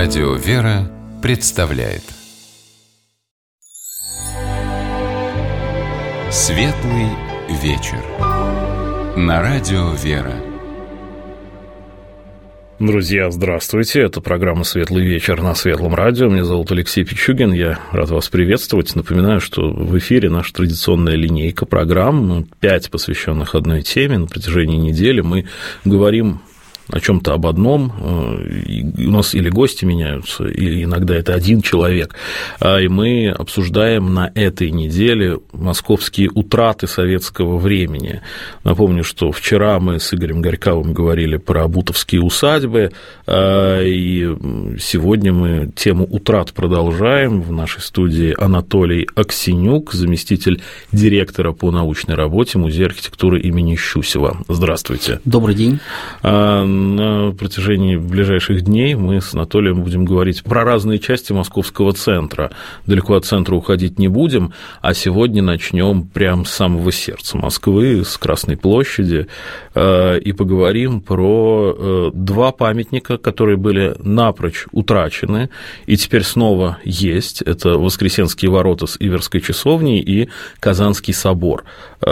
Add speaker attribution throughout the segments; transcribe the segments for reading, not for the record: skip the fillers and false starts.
Speaker 1: Радио «Вера» представляет Светлый вечер на Радио «Вера».
Speaker 2: Друзья, здравствуйте. Это программа «Светлый вечер» на Светлом радио. Меня зовут Алексей Пичугин. Я рад вас приветствовать. Напоминаю, что в эфире наша традиционная линейка программ, 5 посвященных одной теме. На протяжении недели мы говорим о чем-то об одном, у нас или гости меняются, или иногда это один человек, и мы обсуждаем на этой неделе московские утраты советского времени. Напомню, что вчера мы с Игорем Горьковым говорили про бутовские усадьбы, и сегодня мы тему утрат продолжаем. В нашей студии Анатолий Аксенюк, заместитель директора по научной работе Музея архитектуры имени Щусева. Здравствуйте.
Speaker 3: Добрый день.
Speaker 2: На протяжении ближайших дней мы с Анатолием будем говорить про разные части московского центра. Далеко от центра уходить не будем, а сегодня начнем прямо с самого сердца Москвы, с Красной площади, и поговорим про два памятника, которые были напрочь утрачены и теперь снова есть. Это Воскресенские ворота с Иверской часовней и Казанский собор.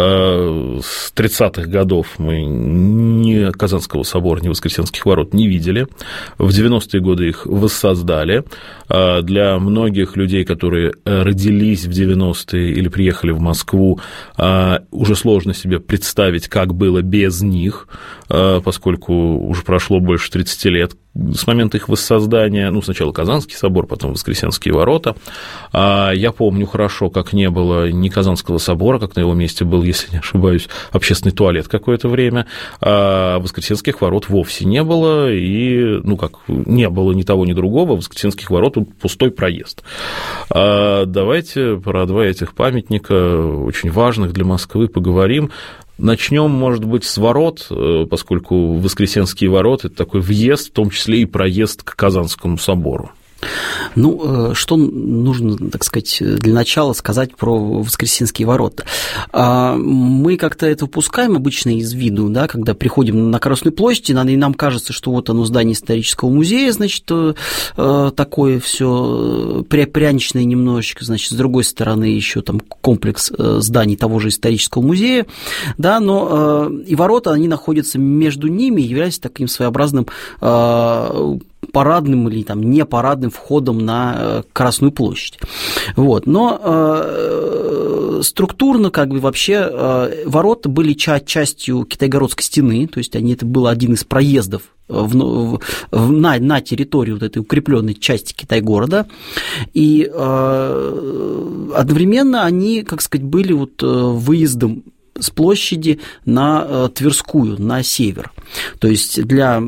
Speaker 2: С 30-х годов мы ни Казанского собора, ни Воскресенских ворот не видели. В 90-е годы их воссоздали. Для многих людей, которые родились в 90-е или приехали в Москву, уже сложно себе представить, как было без них, поскольку уже прошло больше 30 лет с момента их воссоздания. Сначала Казанский собор, потом Воскресенские ворота. Я помню хорошо, как не было ни Казанского собора, как на его месте был, если не ошибаюсь, общественный туалет какое-то время, а Воскресенских ворот вовсе не было, и, не было ни того, ни другого, Воскресенских ворот тут пустой проезд. Давайте про два этих памятника, очень важных для Москвы, поговорим. Начнем, может быть, с ворот, поскольку Воскресенские ворота – это такой въезд, в том числе и проезд к Казанскому собору.
Speaker 3: Что нужно, так сказать, для начала сказать про Воскресенские ворота? Мы как-то это упускаем обычно из виду, да, когда приходим на Красную площадь, и нам кажется, что вот оно здание исторического музея, значит, такое все пряничное немножечко, значит, с другой стороны еще там комплекс зданий того же исторического музея, да, но и ворота, они находятся между ними, являются таким своеобразным парадным или там непарадным входом на Красную площадь. Вот. Но структурно, вообще, ворота были частью Китайгородской стены, то есть это был один из проездов на территорию вот этой укрепленной части Китай-города, и одновременно они, были выездом с площади на Тверскую, на север. То есть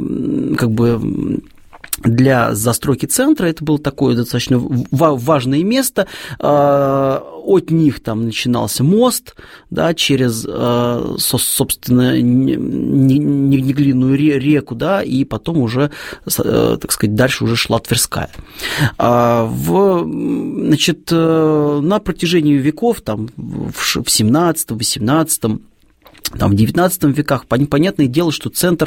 Speaker 3: для застройки центра это было такое достаточно важное место. От них там начинался мост, да, через, собственно, Неглинную реку, да, и потом уже, так сказать, дальше уже шла Тверская. На протяжении веков, там, в 17-18 в XIX веках, понятное дело, что центр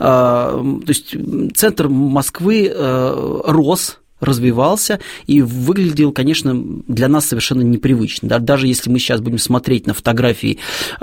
Speaker 3: Москвы рос, развивался и выглядел, конечно, для нас совершенно непривычно. Даже если мы сейчас будем смотреть на фотографии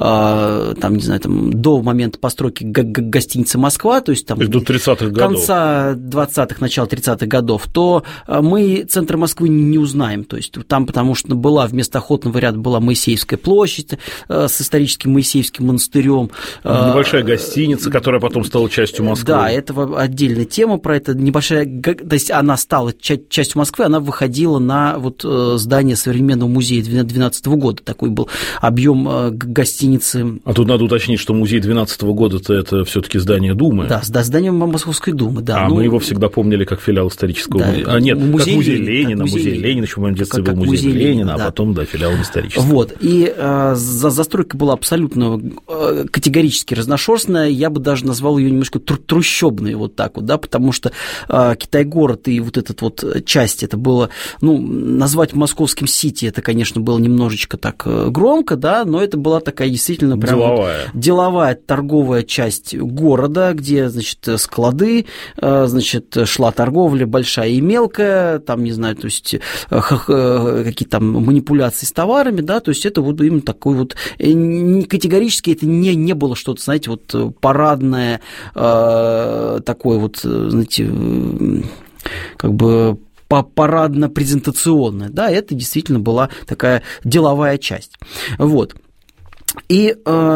Speaker 3: до момента постройки гостиницы «Москва», то есть там
Speaker 2: до 30-х годов,
Speaker 3: конца 20-х, начала 30-х годов, то мы центр Москвы не узнаем. То есть там, потому что вместо Охотного ряда была Моисеевская площадь с историческим Моисеевским монастырем.
Speaker 2: Небольшая гостиница, которая потом стала частью Москвы.
Speaker 3: Да, это отдельная тема про это. Небольшая, то есть она стала частью Москвы, она выходила на здание современного музея 2012 года. Такой был объем гостиницы.
Speaker 2: А тут надо уточнить, что музей 2012 года это все-таки здание Думы.
Speaker 3: Да, здание Московской Думы. Да.
Speaker 2: Мы его всегда помнили как филиал исторического музея. Как музей Ленина. Музей Ленина, еще в моем детстве был музей Ленина, а потом, филиал исторического.
Speaker 3: Вот. И застройка была абсолютно категорически разношерстная. Я бы даже назвал ее немножко трущобной, вот так вот, да, потому что Китай-город и вот этот вот часть, это было, назвать московским Сити, это, конечно, было немножечко так громко, да, но это была такая действительно прям деловая торговая часть города, где, значит, склады, значит, шла торговля большая и мелкая, там, не знаю, то есть какие-то там манипуляции с товарами, да, то есть это вот именно такой вот, категорически это не было что-то, знаете, вот парадное, такое вот, знаете, как бы парадно-презентационная, да, это действительно была такая деловая часть. Вот. И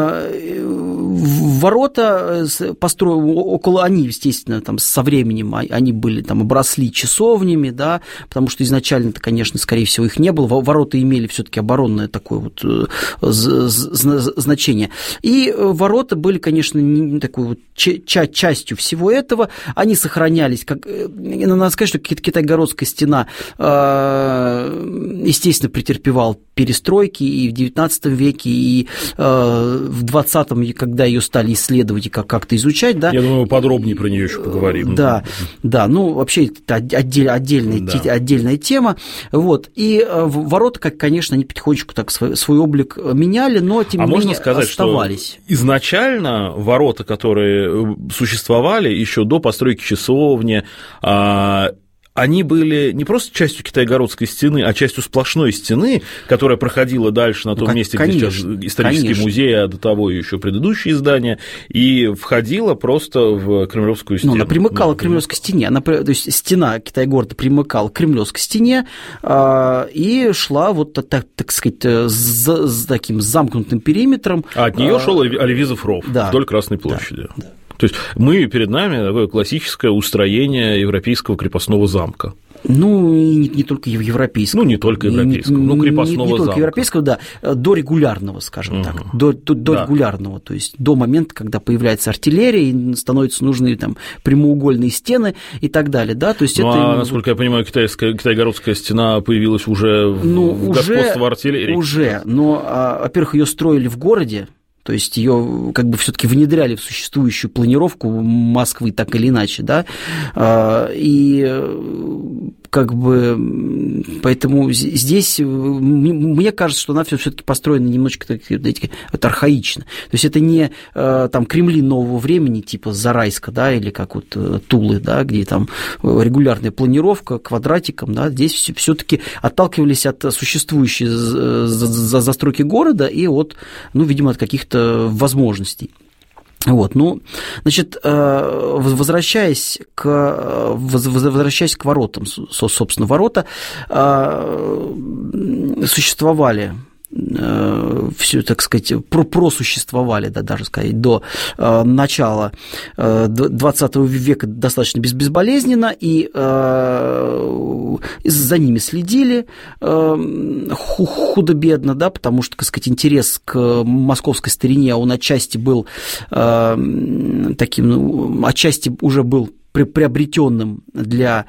Speaker 3: ворота построены, они, естественно, там, со временем, они были, там, обросли часовнями, да, потому что изначально-то, конечно, скорее всего, их не было, ворота имели все-таки оборонное такое вот значение. И ворота были, конечно, не такой вот частью всего этого, они сохранялись, как, надо сказать, что Китайгородская стена, естественно, претерпевала перестройки и в XIX веке, и в 20-м, когда ее стали исследовать и как-то изучать, да.
Speaker 2: Я думаю, подробнее про нее еще поговорим.
Speaker 3: Да, вообще это отдельная тема. Вот. И ворота, конечно, они потихонечку так свой облик меняли, но тем не менее
Speaker 2: сказать,
Speaker 3: оставались.
Speaker 2: Что изначально ворота, которые существовали еще до постройки часовни, они были не просто частью Китайгородской стены, а частью сплошной стены, которая проходила дальше на том месте, где сейчас исторический музей, а до того еще предыдущие здания, и входила просто в Кремлевскую стену.
Speaker 3: Она примыкала к Кремлевской стене. То есть стена Китайгорода примыкала к Кремлевской стене и шла вот, так сказать, с таким замкнутым периметром.
Speaker 2: А от нее шел Оливизов ров вдоль Красной площади. Да. То есть перед нами такое классическое устроение европейского крепостного замка.
Speaker 3: Не только европейского.
Speaker 2: Не только европейского, крепостного
Speaker 3: не
Speaker 2: замка.
Speaker 3: Только европейского, да, до регулярного, скажем так, до регулярного, то есть до момента, когда появляется артиллерия и становятся нужны там прямоугольные стены и так далее, да, то есть
Speaker 2: насколько я понимаю, Китайгородская стена появилась уже в господство артиллерии.
Speaker 3: Но, во-первых, ее строили в городе. То есть ее как бы все-таки внедряли в существующую планировку Москвы так или иначе, да, и как бы поэтому здесь мне кажется, что она все-таки построена немножечко так, архаично. То есть это не там Кремлин нового времени типа Зарайска, да, или как вот Тулы, да, где там регулярная планировка квадратиком, да, здесь все-таки отталкивались от существующей застройки города и от, видимо, от каких-то возможностей. Вот, значит, возвращаясь к воротам, собственно, ворота существовали, все, так сказать, просуществовали, да, даже сказать, до начала XX века достаточно безболезненно, и за ними следили худо-бедно, да, потому что, так сказать, интерес к московской старине, он отчасти был таким, отчасти уже был приобретенным для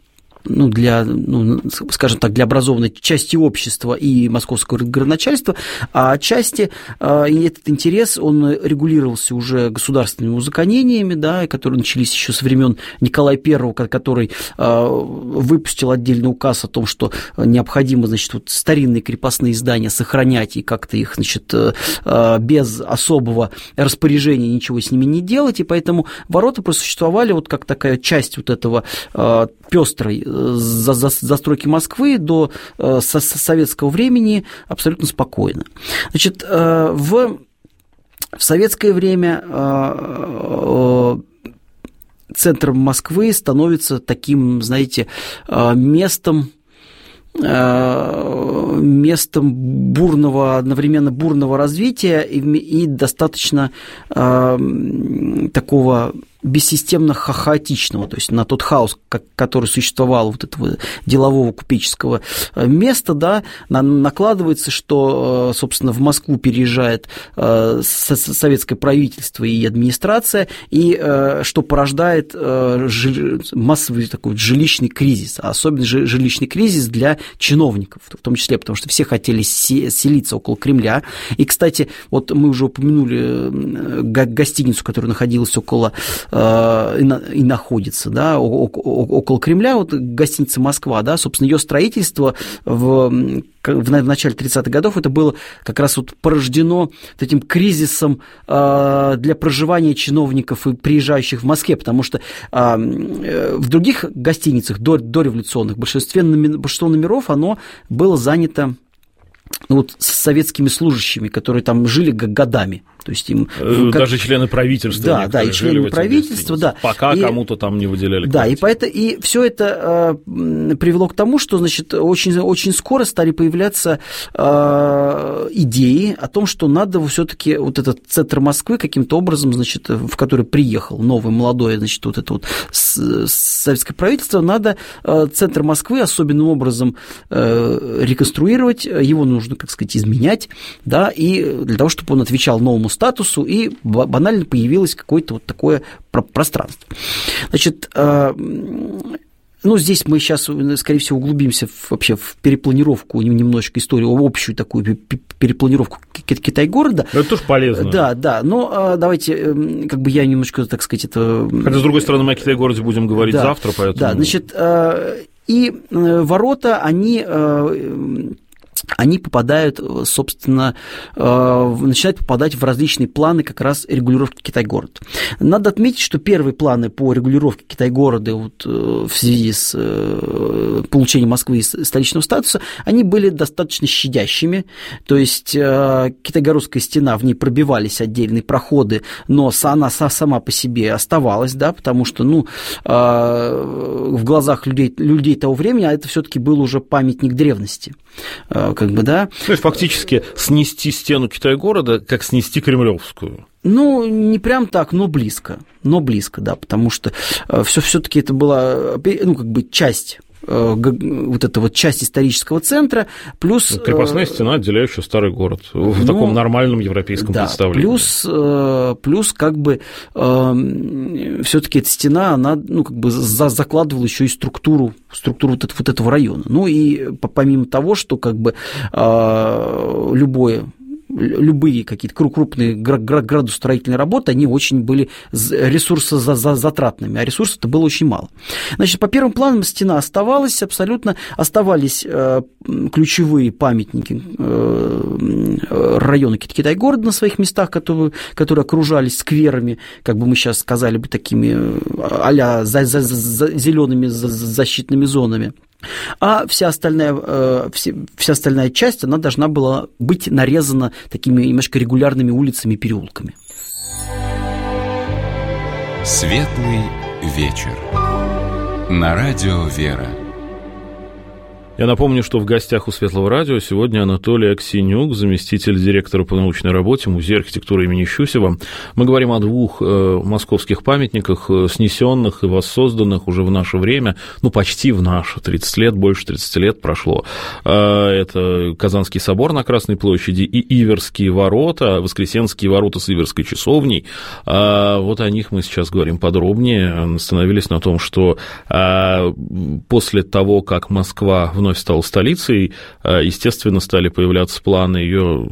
Speaker 3: скажем так, для образованной части общества и московского городоначальства, а отчасти этот интерес, он регулировался уже государственными узаконениями, да, которые начались еще со времен Николая I, который выпустил отдельный указ о том, что необходимо, значит, вот старинные крепостные здания сохранять и как-то их, значит, без особого распоряжения ничего с ними не делать, и поэтому ворота просуществовали вот как такая часть вот этого пестрой застройки Москвы до советского времени абсолютно спокойно. Значит, в советское время центром Москвы становится таким, знаете, местом одновременно бурного развития и достаточно такого бессистемно-хаотичного, то есть на тот хаос, который существовал вот этого делового купеческого места, да, накладывается, что, собственно, в Москву переезжает советское правительство и администрация, и что порождает массовый такой жилищный кризис, особенно жилищный кризис для чиновников, в том числе, потому что все хотели селиться около Кремля. И, кстати, вот мы уже упомянули гостиницу, которая находилась около и находится, да, около Кремля, вот гостиница «Москва», да, собственно, ее строительство в начале 30-х годов это было как раз вот порождено этим кризисом для проживания чиновников и приезжающих в Москве, потому что в других гостиницах дореволюционных большинство номеров оно было занято вот с советскими служащими, которые там жили годами. То есть им,
Speaker 2: даже члены правительства.
Speaker 3: Да, и члены правительства, да.
Speaker 2: Пока кому-то там не выделяли.
Speaker 3: Да, и все это привело к тому, что, значит, очень, очень скоро стали появляться идеи о том, что надо все-таки вот этот центр Москвы каким-то образом, значит, в который приехал новое, молодое, значит, вот это вот советское правительство, надо центр Москвы особенным образом реконструировать, его нужно, как сказать, изменять, да, и для того, чтобы он отвечал новому статусу, и банально появилось какое-то вот такое пространство. Значит, ну, здесь мы сейчас, скорее всего, углубимся вообще в перепланировку, немножечко историю, общую такую перепланировку Китай-города.
Speaker 2: Это тоже полезно.
Speaker 3: Да, но давайте, как бы я немножко, так сказать, это...
Speaker 2: Хотя, с другой стороны, мы о Китай-городе будем говорить завтра, поэтому...
Speaker 3: Да, значит, и ворота, они попадают, собственно, начинают попадать в различные планы как раз регулировки Китай-города. Надо отметить, что первые планы по регулировке Китай-города вот, в связи с получением Москвы столичного статуса, они были достаточно щадящими, то есть Китайгородская стена, в ней пробивались отдельные проходы, но она сама по себе оставалась, да, потому что, ну, в глазах людей того времени это все-таки был уже памятник древности. Как бы, да.
Speaker 2: То есть фактически снести стену Китай-города, как снести Кремлевскую.
Speaker 3: Ну, не прям так, но близко, да, потому что все-таки это была, ну, как бы часть. Вот эта вот часть исторического центра, плюс...
Speaker 2: Крепостная стена, отделяющая старый город, в таком нормальном европейском представлении.
Speaker 3: Плюс как бы все-таки эта стена, она, ну, как бы закладывала еще и структуру вот этого района. Ну, и помимо того, что как бы любые какие-то крупные градостроительные работы, они очень были ресурсозатратными, а ресурсов-то было очень мало. Значит, по первым планам стена оставалась, оставались ключевые памятники района Китай-города на своих местах, которые окружались скверами, как бы мы сейчас сказали бы, такими а-ля зелеными защитными зонами. А вся остальная часть, она должна была быть нарезана такими немножко регулярными улицами и переулками.
Speaker 1: Светлый вечер. На радио «Вера».
Speaker 2: Я напомню, что в гостях у Светлого радио сегодня Анатолий Аксенюк, заместитель директора по научной работе Музея архитектуры имени Щусева. Мы говорим о двух московских памятниках, снесенных и воссозданных уже в наше время, ну, почти в наше, 30 лет, больше 30 лет прошло. Это Казанский собор на Красной площади и Иверские ворота, Воскресенские ворота с Иверской часовней. Вот о них мы сейчас говорим подробнее. Остановились на том, что после того, как Москва вновь стала столицей, естественно, стали появляться планы ее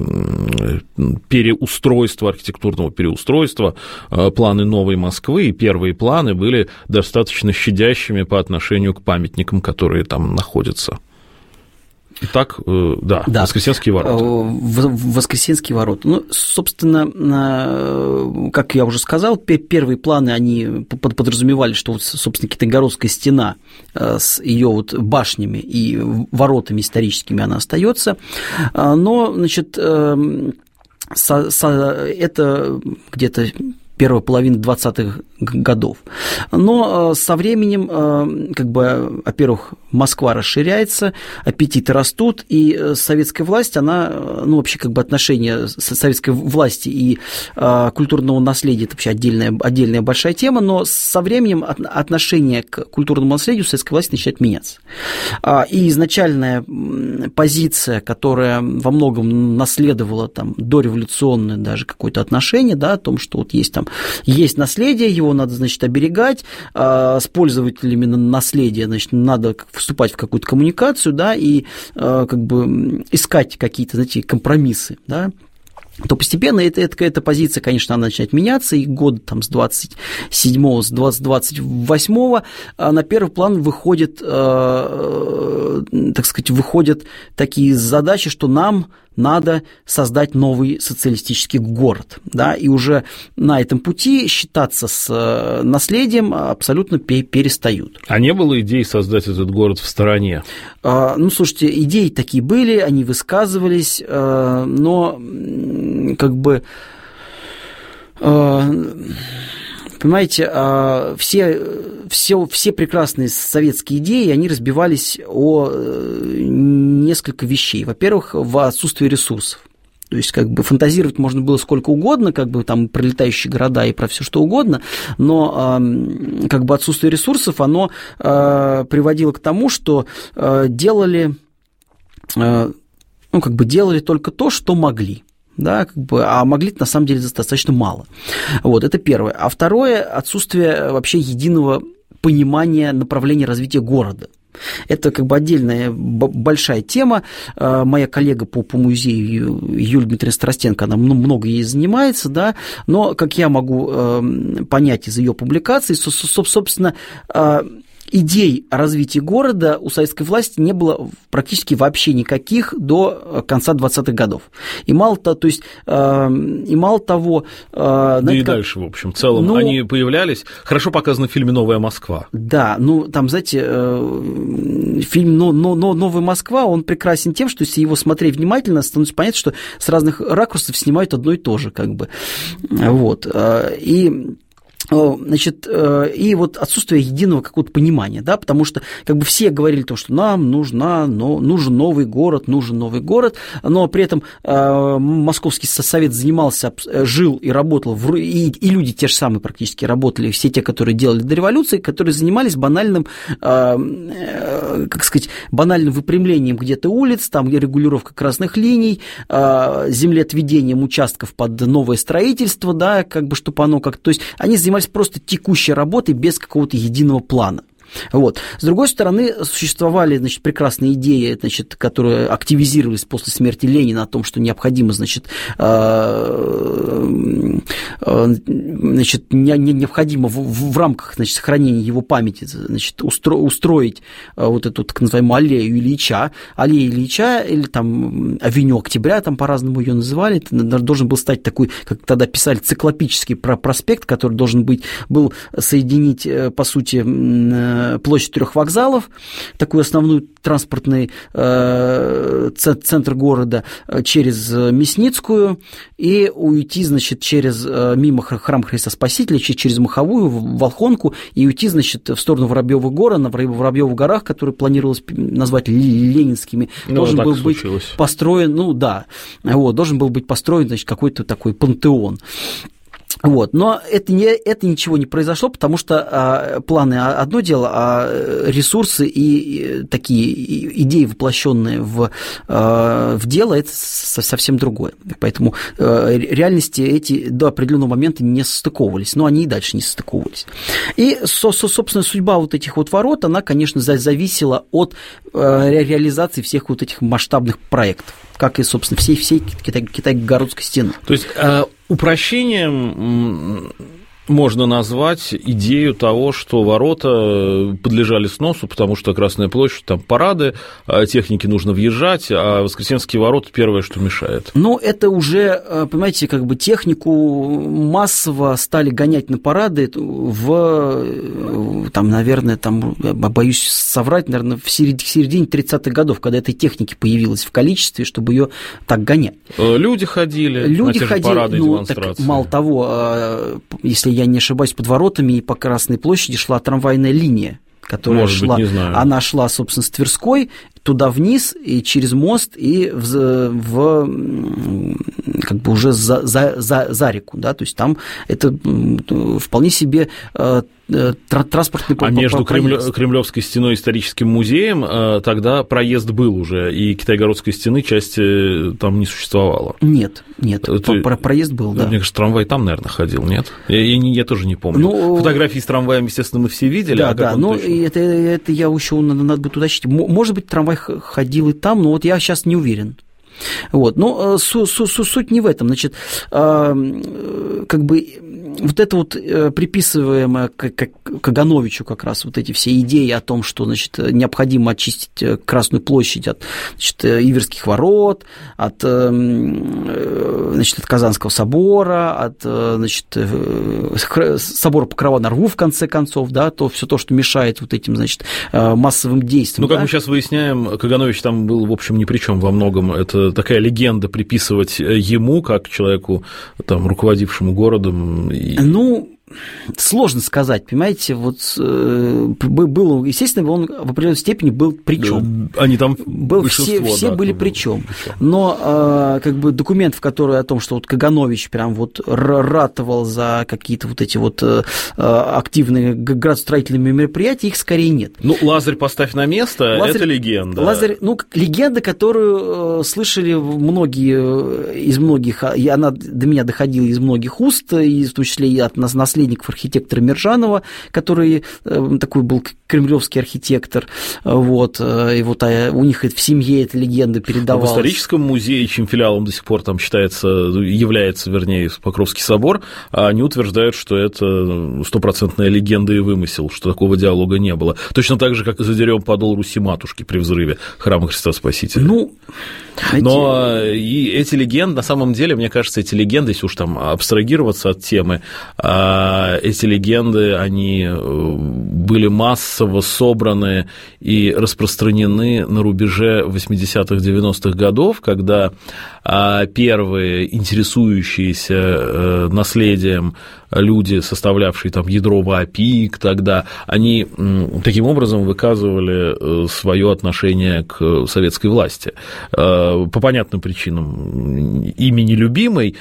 Speaker 2: архитектурного переустройства, планы новой Москвы, и первые планы были достаточно щадящими по отношению к памятникам, которые там находятся. Итак, да, Воскресенские ворота.
Speaker 3: Воскресенские ворота. Ну, собственно, как я уже сказал, первые планы, они подразумевали, что, вот, собственно, Китайгородская стена с ее вот башнями и воротами историческими, она остается. Но, значит, это где-то первая половина 20-х годов. Но со временем, как бы, во-первых, Москва расширяется, аппетиты растут, и советская власть, она, ну, вообще, как бы, отношения советской власти и культурного наследия – это вообще отдельная большая тема, но со временем отношение к культурному наследию советской власти начинает меняться. И изначальная позиция, которая во многом наследовала там дореволюционное даже какое-то отношение, да, о том, что вот есть наследие, его надо, значит, оберегать, с пользователями наследия, значит, надо вступать в какую-то коммуникацию, да, и как бы искать какие-то, знаете, компромиссы, да. то постепенно эта позиция, конечно, она начинает меняться, и год там, с 27-го, с 28-го на первый план выходят, так сказать, выходят такие задачи, что нам надо создать новый социалистический город, да, и уже на этом пути считаться с наследием абсолютно перестают.
Speaker 2: А не было идей создать этот город в стороне?
Speaker 3: Ну, слушайте, идеи такие были, они высказывались, но как бы... Понимаете, все прекрасные советские идеи, они разбивались о несколько вещей. Во-первых, в отсутствии ресурсов. То есть, как бы, фантазировать можно было сколько угодно, как бы, там, про летающие города и про все что угодно, но, как бы, отсутствие ресурсов, оно приводило к тому, что делали только то, что могли. Да, как бы, а могли на самом деле достаточно мало. Вот, это первое. А второе – отсутствие вообще единого понимания направления развития города. Это как бы отдельная большая тема. Моя коллега по музею Юлия Дмитриевна Старостенко, она много ей занимается, да, но, как я могу понять из ее публикаций, собственно, идей о развитии города у советской власти не было практически вообще никаких до конца 20-х годов. И мало того,
Speaker 2: да и дальше, в общем, в целом, они появлялись. Хорошо показано в фильме «Новая Москва».
Speaker 3: Да, ну, там, знаете, фильм «Новая Москва», он прекрасен тем, что если его смотреть внимательно, становится понятно, что с разных ракурсов снимают одно и то же, как бы. Вот. Значит, и вот отсутствие единого какого-то понимания, да, потому что как бы все говорили то, что нам нужен новый город, но при этом Московский совет занимался, жил и работал, и люди те же самые практически работали, все те, которые делали до революции, которые занимались банальным, как сказать, банальным выпрямлением где-то улиц, там регулировка красных линий, землеотведением участков под новое строительство, да, как бы, чтобы оно как-то, то есть они занимались просто текущей работой без какого-то единого плана. Вот. С другой стороны, существовали, значит, прекрасные идеи, значит, которые активизировались после смерти Ленина о том, что необходимо, значит, необходимо в рамках, значит, сохранения его памяти, значит, устроить вот эту так называемую аллею Ильича, или там авеню Октября, там по-разному ее называли, это должен был стать такой, как тогда писали, циклопический проспект, который должен был соединить, по сути, площадь 3 вокзалов, такой основной транспортный центр города, через Мясницкую, и уйти, значит, мимо храма Христа Спасителя, через Маховую, Волхонку, и уйти, значит, в сторону Воробьёвых гор, на Воробьёвых горах, которые планировалось назвать ленинскими, должен был быть построен, должен был быть построен, значит, какой-то такой пантеон. Вот. Но это ничего не произошло, потому что планы одно дело, а ресурсы и такие идеи, воплощенные в дело, это совсем другое. Поэтому реальности эти до определенного момента не состыковывались, но они и дальше не состыковывались. И, собственно, судьба вот этих вот ворот, она, конечно, зависела от реализации всех вот этих масштабных проектов, как и, собственно, всей Китай-Городской стены.
Speaker 2: То есть упрощением можно назвать идею того, что ворота подлежали сносу, потому что Красная площадь, там парады, технике нужно въезжать, а Воскресенские ворота первое, что мешает.
Speaker 3: Ну, это уже, понимаете, как бы технику массово стали гонять на парады там, наверное, там, боюсь соврать, наверное, в середине 30-х годов, когда этой техники появилась в количестве, чтобы ее так гонять.
Speaker 2: Люди ходили на те же парады и демонстрации.
Speaker 3: Так, мало того, если я не ошибаюсь, под воротами и по Красной площади шла трамвайная линия, которая она шла, собственно, с Тверской туда вниз и через мост и как бы уже за реку, да, то есть там это вполне себе транспортный проезд.
Speaker 2: А между Кремлевской стеной и историческим музеем тогда проезд был уже, и Китай-Городской стены части там не существовало?
Speaker 3: Нет, проезд был, да.
Speaker 2: Мне кажется, трамвай там, наверное, ходил, нет? Я тоже не помню. Фотографии с трамваем, естественно, мы все видели.
Speaker 3: Да, это я еще надо будет уточнить. Может быть, трамвай ходил и там, но вот я сейчас не уверен. Вот. Но суть не в этом. Значит, как бы вот это вот приписываемое Кагановичу как раз вот эти все идеи о том, что, значит, необходимо очистить Красную площадь от, значит, Иверских ворот, от Казанского собора, от, значит, собора Покрова на Рву, в конце концов, да, все то, что мешает вот этим, значит, массовым действиям.
Speaker 2: Ну, как мы сейчас выясняем, Каганович там был, в общем, ни при чем во многом. Это такая легенда приписывать ему, как человеку, там, руководившему городом.
Speaker 3: Ну, сложно сказать, понимаете, вот было, естественно, он в определенной степени был причем.
Speaker 2: Они там
Speaker 3: все были причем. Но как бы документов, которые о том, что вот Каганович прям вот ратовал за какие-то вот эти вот активные градостроительные мероприятия, их скорее нет.
Speaker 2: Ну, Лазарь поставь на место, это легенда.
Speaker 3: Лазарь, ну, легенда, которую слышали многие из многих, и она до меня доходила из многих уст, и в том числе и от наследников архитектора Мержанова, который такой был кремлевский архитектор, вот, и вот у них в семье эта легенда передавалась.
Speaker 2: В историческом музее, чьим филиалом до сих пор там является, вернее, Покровский собор, они утверждают, что это стопроцентная легенда и вымысел, что такого диалога не было. Точно так же, как и задерем подол Руси-матушки при взрыве храма Христа Спасителя.
Speaker 3: Ну,
Speaker 2: но и эти легенды, на самом деле, мне кажется, эти легенды, если уж там абстрагироваться от темы, эти легенды, они были массово собраны и распространены на рубеже 80-х, 90-х годов, когда первые интересующиеся наследием люди, составлявшие там ядро ВАПИК тогда, они таким образом выказывали свое отношение к советской власти. По понятным причинам ими нелюбимой,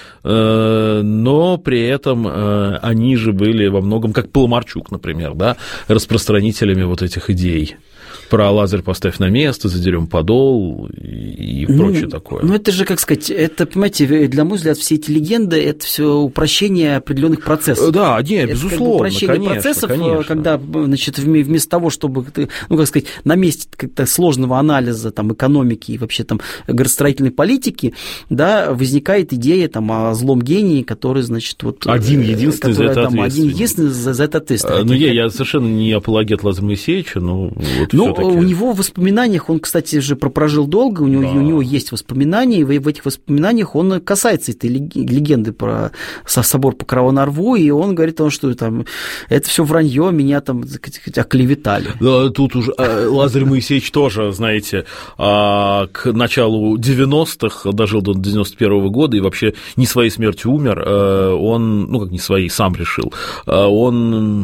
Speaker 2: но при этом они же были во многом, как Паламарчук, например, да, распространителями вот этих идей. Про Лазарь поставь на место, задерем подол и прочее такое.
Speaker 3: Ну, это же, как сказать, это, понимаете, для мой взгляд, все эти легенды – это все упрощение определенных процессов.
Speaker 2: Да, нет, безусловно, как бы
Speaker 3: упрощение процессов, конечно. Когда, значит, вместо того, чтобы, ну, как сказать, на месте как-то сложного анализа там, экономики и вообще там градостроительной политики, да, возникает идея там, о злом гении, который, значит, вот…
Speaker 2: Один-единственный за это ответственный.
Speaker 3: Один-единственный за это ответственный.
Speaker 2: Ну, я совершенно не апологет Лазаря Моисеевича, но вот
Speaker 3: всё-таки. У него в воспоминаниях, он, кстати же, прожил долго, у него есть воспоминания, и в этих воспоминаниях он касается этой легенды про собор Покрова на Рву, и он говорит о том, что там, это все вранье, меня там, так сказать, оклеветали.
Speaker 2: Да, тут уже Лазарь Моисеевич тоже, знаете, к началу 90-х дожил до 91-го года и вообще не своей смертью умер, он, ну как не своей, сам решил, он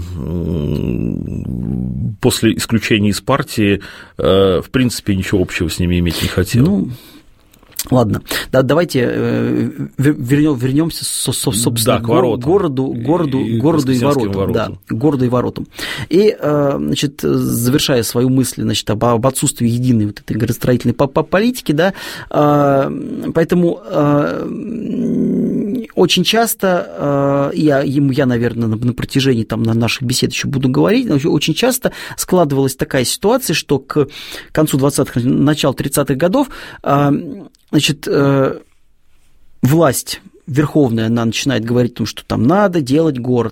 Speaker 2: после исключения из партии в принципе, ничего общего с ними иметь не хотел.
Speaker 3: Ну, ладно, давайте вернемся, собственно, к городу и воротам. Да, городу и воротам. И, значит, завершая свою мысль, значит, об отсутствии единой вот этой градостроительной политики, да, поэтому очень часто, я, наверное, на протяжении там, на наших бесед еще буду говорить, очень часто складывалась такая ситуация, что к концу 20-х, началу 30-х годов, значит, власть верховная, она начинает говорить о том, что там надо делать город,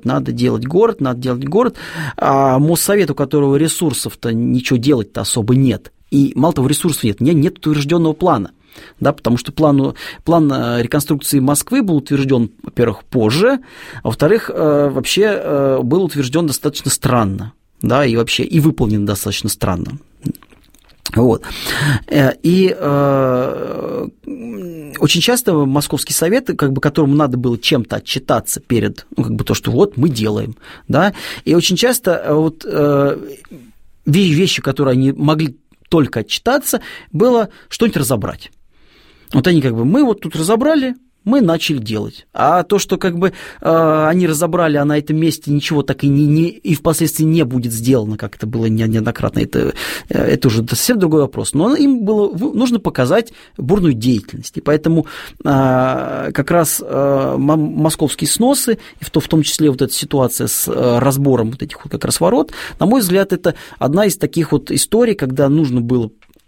Speaker 3: а Моссовет, у которого ресурсов-то ничего делать-то особо нет, и мало того, ресурсов нет утвержденного плана. Да, потому что план реконструкции Москвы был утвержден, во-первых, позже, а во-вторых, вообще был утвержден достаточно странно, да, и вообще и выполнен достаточно странно. Вот. И очень часто Московский совет, как бы, которому надо было чем-то отчитаться перед, ну, как бы то, что вот мы делаем, да, и очень часто вот вещи, которые они могли только отчитаться, было что-нибудь разобрать. Вот они как бы, мы вот тут разобрали, мы начали делать. А то, что как бы они разобрали, а на этом месте ничего так и впоследствии не будет сделано, как это было неоднократно, это уже совсем другой вопрос. Но им было нужно показать бурную деятельность. И поэтому как раз московские сносы, и в том числе вот эта ситуация с разбором вот этих вот как раз ворот, на мой взгляд, это одна из таких вот историй, когда нужно было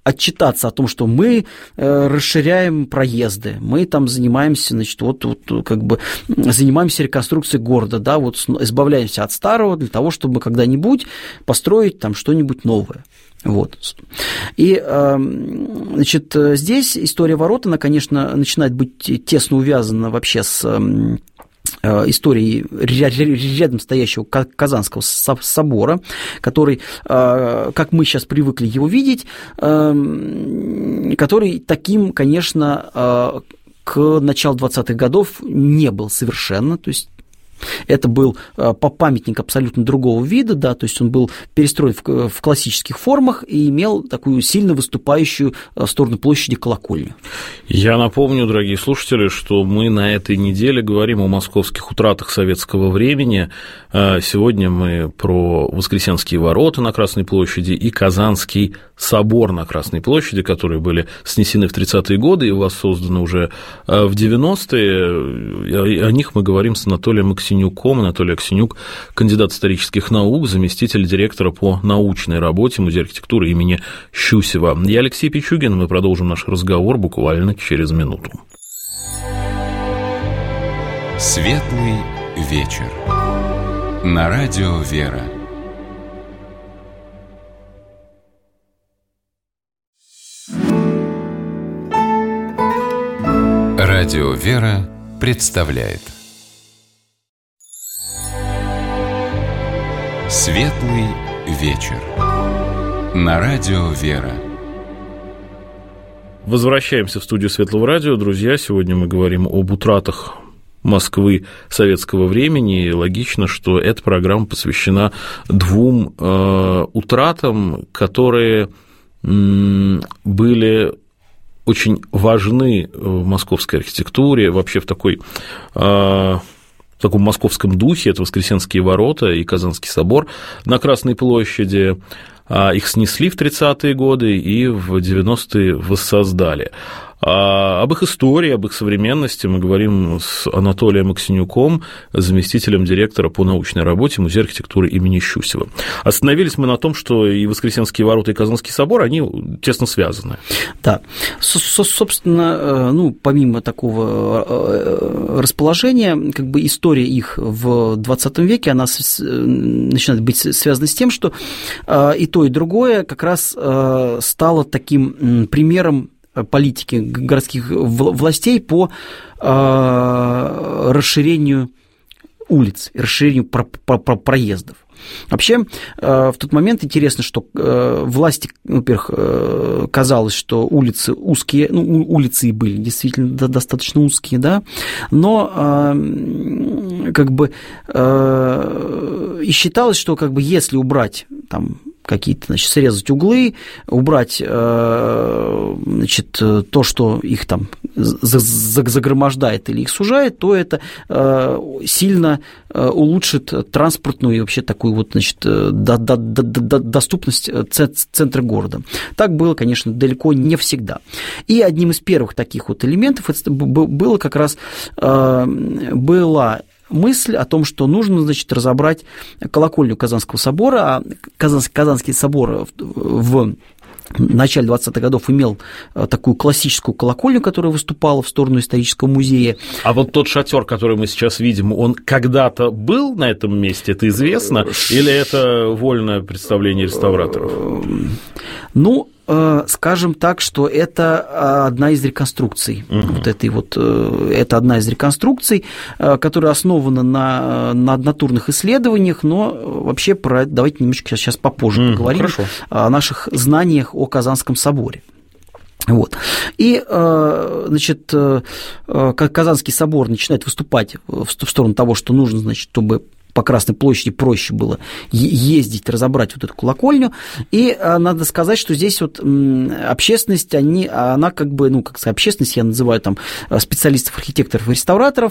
Speaker 3: отчитаться о том, что мы расширяем проезды, мы там занимаемся, значит, как бы занимаемся реконструкцией города, да, вот избавляемся от старого для того, чтобы когда-нибудь построить там что-нибудь новое. Вот. И, значит, здесь история ворот, она, конечно, начинает быть тесно увязана вообще с историей рядом стоящего Казанского собора, который, как мы сейчас привыкли его видеть, который таким, конечно, к началу 20-х годов не был совершенно, то есть это был памятник абсолютно другого вида, да, то есть он был перестроен в классических формах и имел такую сильно выступающую в сторону площади колокольню.
Speaker 2: Я напомню, дорогие слушатели, что мы на этой неделе говорим о московских утратах советского времени. Сегодня мы про Воскресенские ворота на Красной площади и Казанский собор на Красной площади, которые были снесены в 30-е годы и воссозданы уже в 90-е. О них мы говорим с Анатолием Аксенюком. Анатолий Аксенюк – кандидат исторических наук, заместитель директора по научной работе Музея архитектуры имени Щусева. Я Алексей Пичугин, мы продолжим наш разговор буквально через минуту.
Speaker 1: Светлый вечер. На радио «Вера». Радио «Вера» представляет Светлый вечер. На радио «Вера».
Speaker 2: Возвращаемся в студию Светлого радио. Друзья, сегодня мы говорим об утратах Москвы советского времени, и логично, что эта программа посвящена двум утратам, которые были очень важны в московской архитектуре, вообще в таком московском духе. Это Воскресенские ворота и Казанский собор на Красной площади. Их снесли в 30-е годы и в 90-е воссоздали. Об их истории, об их современности мы говорим с Анатолием Аксенюком, заместителем директора по научной работе Музея архитектуры имени Щусева. Остановились мы на том, что и Воскресенские ворота, и Казанский собор, они тесно связаны.
Speaker 3: Да. Собственно, помимо такого расположения, как бы история их в 20 веке, она начинает быть связана с тем, что и то, и другое как раз стало таким примером политики городских властей по расширению улиц, расширению проездов. Вообще, в тот момент интересно, что власти, во-первых, казалось, что улицы узкие, улицы и были действительно достаточно узкие, да, но как бы и считалось, что как бы если убрать там какие-то, значит, срезать углы, убрать, значит, то, что их там загромождает или их сужает, то это сильно улучшит транспортную и вообще такую вот, значит, доступность центра города. Так было, конечно, далеко не всегда. И одним из первых таких вот элементов это было как раз была мысль о том, что нужно, значит, разобрать колокольню Казанского собора, а Казанский собор в начале 20-х годов имел такую классическую колокольню, которая выступала в сторону исторического музея.
Speaker 2: А вот тот шатер, который мы сейчас видим, он когда-то был на этом месте, это известно, или это вольное представление реставраторов?
Speaker 3: Скажем так, что это одна из реконструкций. Вот этой вот, это одна из реконструкций, которая основана на однотурных исследованиях, но вообще про это давайте немножечко сейчас попозже поговорим.
Speaker 2: Хорошо.
Speaker 3: О наших знаниях о Казанском соборе. Вот. И, значит, Казанский собор начинает выступать в сторону того, что нужно, значит, чтобы по Красной площади проще было ездить, разобрать вот эту колокольню. И надо сказать, что здесь вот общественность, она как бы, как сказать, общественность, я называю там специалистов, архитекторов и реставраторов,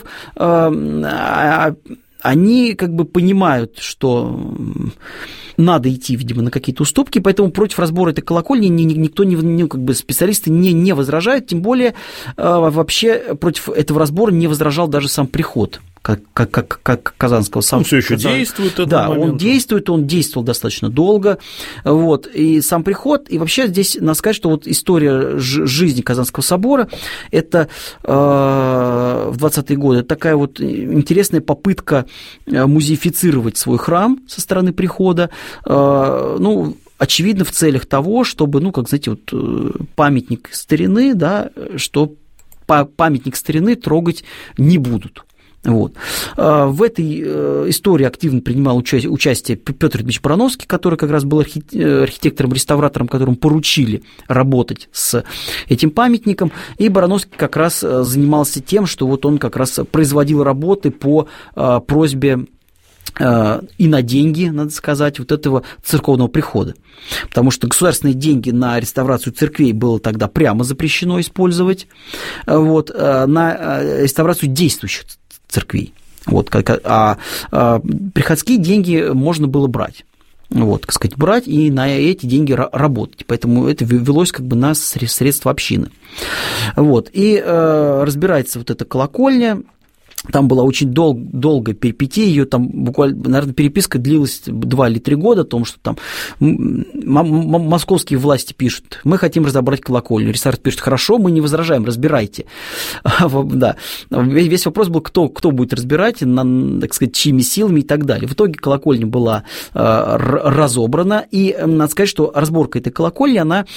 Speaker 3: они как бы понимают, что надо идти, видимо, на какие-то уступки, поэтому против разбора этой колокольни никто, как бы специалисты не возражают, тем более вообще против этого разбора не возражал даже сам приход Казанского собора.
Speaker 2: Он все еще действует этот момент.
Speaker 3: Да, он действовал достаточно долго. Вот, и сам приход, и вообще здесь надо сказать, что вот история жизни Казанского собора – это в 20-е годы такая вот интересная попытка музеифицировать свой храм со стороны прихода, очевидно, в целях того, чтобы, памятник старины, да, что памятник старины трогать не будут. Вот. В этой истории активно принимал участие Петр Дмитриевич Барановский, который как раз был архитектором-реставратором, которому поручили работать с этим памятником, и Барановский как раз занимался тем, что вот он как раз производил работы по просьбе и на деньги, надо сказать, вот этого церковного прихода. Потому что государственные деньги на реставрацию церквей было тогда прямо запрещено использовать, вот, на реставрацию действующих церквей. Вот, а приходские деньги можно было брать. Вот, так сказать, брать и на эти деньги работать. Поэтому это велось как бы на средства общины. Вот, и разбирается вот эта колокольня. Там была очень долгая перипетия, ее там буквально, наверное, переписка длилась 2 или 3 года, о том, что там московские власти пишут: мы хотим разобрать колокольню. Реставратор пишет: хорошо, мы не возражаем, разбирайте. Да. Весь вопрос был, кто будет разбирать, так сказать, чьими силами и так далее. В итоге колокольня была разобрана, и надо сказать, что разборка этой колокольни, она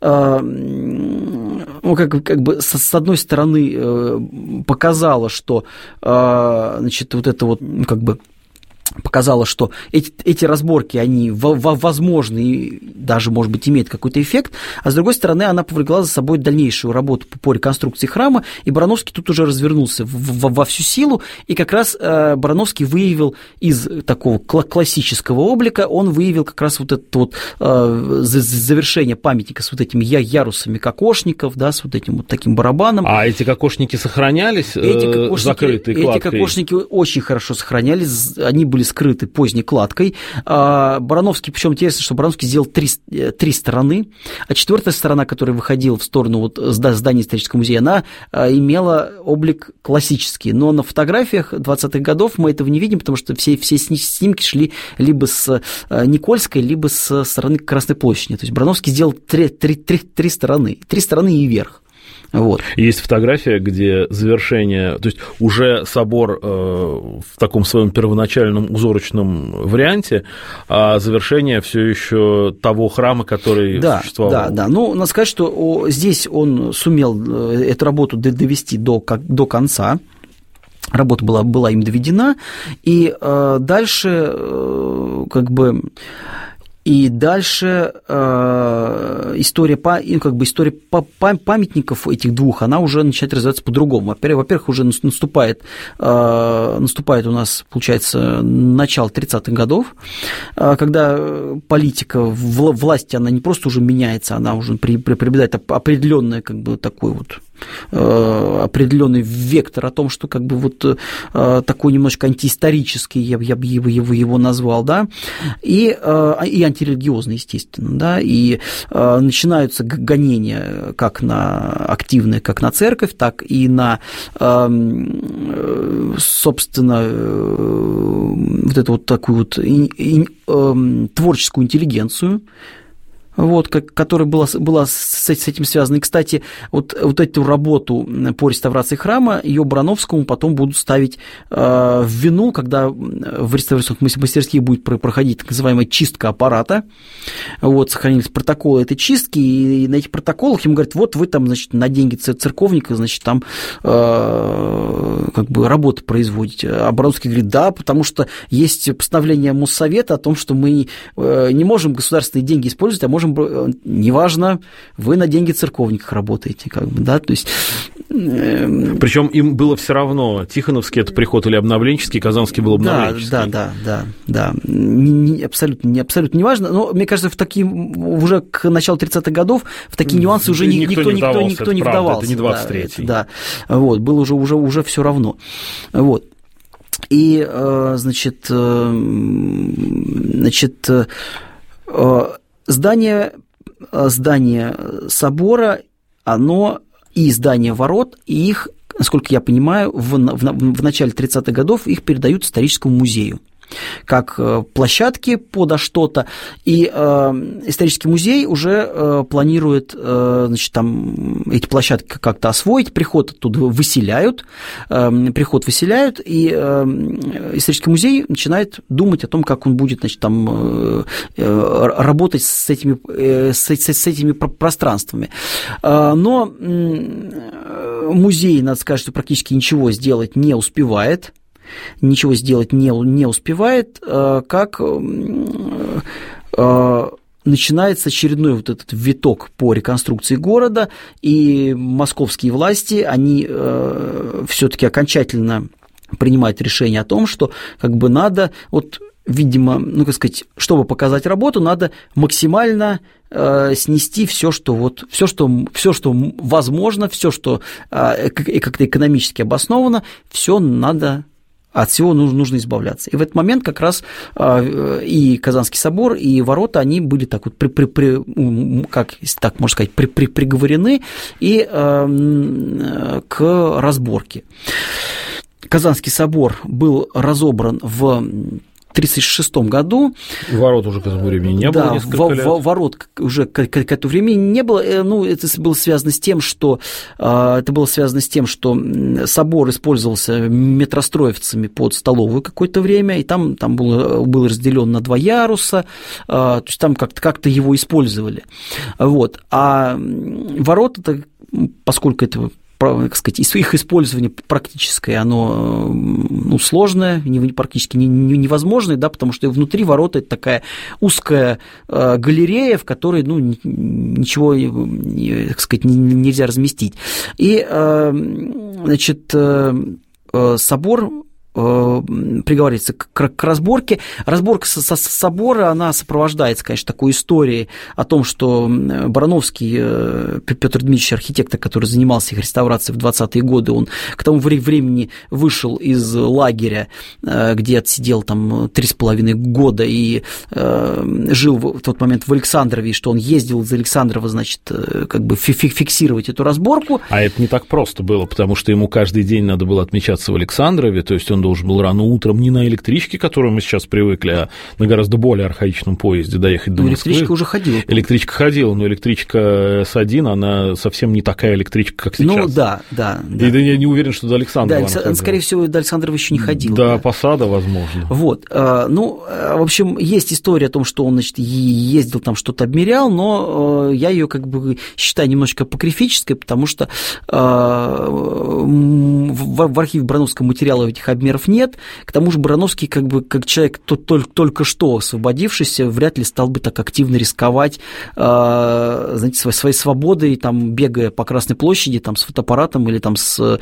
Speaker 3: как бы с одной стороны показала, что значит, вот это вот как бы показало, что эти разборки, они возможны и даже, может быть, имеют какой-то эффект, а с другой стороны, она повлекла за собой дальнейшую работу по реконструкции храма, и Барановский тут уже развернулся во всю силу, и как раз Барановский выявил из такого классического облика, он выявил как раз вот это вот завершение памятника с вот этими ярусами кокошников, да, с вот этим вот таким барабаном. А
Speaker 2: эти кокошники сохранялись, закрытые кладкой?
Speaker 3: Эти кокошники очень хорошо сохранялись, они были скрыты поздней кладкой. Барановский, причем интересно, что Барановский сделал три стороны, а 4-я сторона, которая выходила в сторону вот здания исторического музея, она имела облик классический. Но на фотографиях 20-х годов мы этого не видим, потому что все снимки шли либо с Никольской, либо с стороны Красной площади. То есть Барановский сделал три стороны и вверх. Вот.
Speaker 2: Есть фотография, где завершение, то есть уже собор в таком своем первоначальном узорочном варианте, а завершение все еще того храма, который существовал.
Speaker 3: Да. Ну, надо сказать, что здесь он сумел эту работу довести до конца. Работа была им доведена, и дальше как бы... И дальше история памятников этих двух, она уже начинает развиваться по-другому. Во-первых, уже наступает у нас, получается, начало 30-х годов, когда политика власти, она не просто уже меняется, она уже приобретает определенный как бы такой вот определенный вектор о том, что как бы вот такой немножко антиисторический, я бы его назвал, да, и антирелигиозный, естественно, да, и начинаются гонения как на активные, как на церковь, так и на, собственно, вот эту вот такую вот творческую интеллигенцию, вот, которая была с этим связана. И, кстати, вот эту работу по реставрации храма, ее Барановскому потом будут ставить в вину, когда в реставрационных мастерских будет проходить так называемая чистка аппарата. Вот, сохранились протоколы этой чистки, и на этих протоколах ему говорят: вот вы там, значит, на деньги церковника, значит, там как бы работы производите. А Барановский говорит: да, потому что есть постановление Моссовета о том, что мы не можем государственные деньги использовать, а можем, неважно, вы на деньги церковников работаете, как бы, да, то есть...
Speaker 2: Причем им было все равно, Тихоновский это приход или обновленческий, Казанский был обновленческий.
Speaker 3: Да. Абсолютно не важно, но, мне кажется, в такие, уже к началу 30-х годов в такие нюансы уже никто не вдавался.
Speaker 2: Это не 23-й.
Speaker 3: Да, вот, было уже все равно. Вот. И, значит, здание собора, оно и здание ворот, и их насколько я понимаю, в начале 30-х годов их передают историческому музею как площадки подо что-то, и исторический музей уже планирует, значит, там эти площадки как-то освоить, приход оттуда выселяют, и исторический музей начинает думать о том, как он будет, значит, там работать с этими пространствами. Но музей, надо сказать, что практически ничего сделать не успевает, как начинается очередной вот этот виток по реконструкции города, и московские власти, они все-таки окончательно принимают решение о том, что как бы надо, вот, видимо, ну, как сказать, чтобы показать работу, надо максимально снести все, что возможно, все, что как-то экономически обосновано, все надо. От всего нужно избавляться. И в этот момент как раз и Казанский собор, и ворота, они были так вот, как так можно сказать, приговорены и к разборке. Казанский собор был разобран в 1936 году.
Speaker 2: Ворот уже к этому времени не было несколько лет. Да,
Speaker 3: ворот уже к этому времени не было. Ну, это было связано с тем, что собор использовался метростроевцами под столовую какое-то время, и там был разделен на 2 яруса, то есть там как-то его использовали. Вот. А ворота, поскольку это, как сказать, их использование практическое, оно сложное, практически невозможное, да, потому что внутри ворота это такая узкая галерея, в которой ничего, так сказать, нельзя разместить. И, значит, собор приговаривается к разборке. Разборка собора, она сопровождается, конечно, такой историей о том, что Барановский Петр Дмитриевич, архитектор, который занимался их реставрацией в 20-е годы, он к тому времени вышел из лагеря, где отсидел там 3,5 года и жил в тот момент в Александрове, и что он ездил из Александрова, значит, как бы фиксировать эту разборку.
Speaker 2: А это не так просто было, потому что ему каждый день надо было отмечаться в Александрове, то есть он должен был рано утром не на электричке, к которой мы сейчас привыкли, а на гораздо более архаичном поезде доехать до Москвы.
Speaker 3: Электричка уже ходила.
Speaker 2: Электричка ходила, но электричка С1, она совсем не такая электричка, как сейчас.
Speaker 3: Ну, да.
Speaker 2: И я не уверен, что до Александрова
Speaker 3: она скорее всего, до Александрова еще не ходила.
Speaker 2: До Посада, возможно.
Speaker 3: Вот. В общем, есть история о том, что он, значит, ездил там, что-то обмерял, но я ее как бы считаю немножечко апокрифической, потому что в архиве Барановского материалов этих обмеров нет. К тому же Барановский, как бы, как человек, только что освободившийся, вряд ли стал бы так активно рисковать, знаете, своей свободой, там, бегая по Красной площади там, с фотоаппаратом или там, с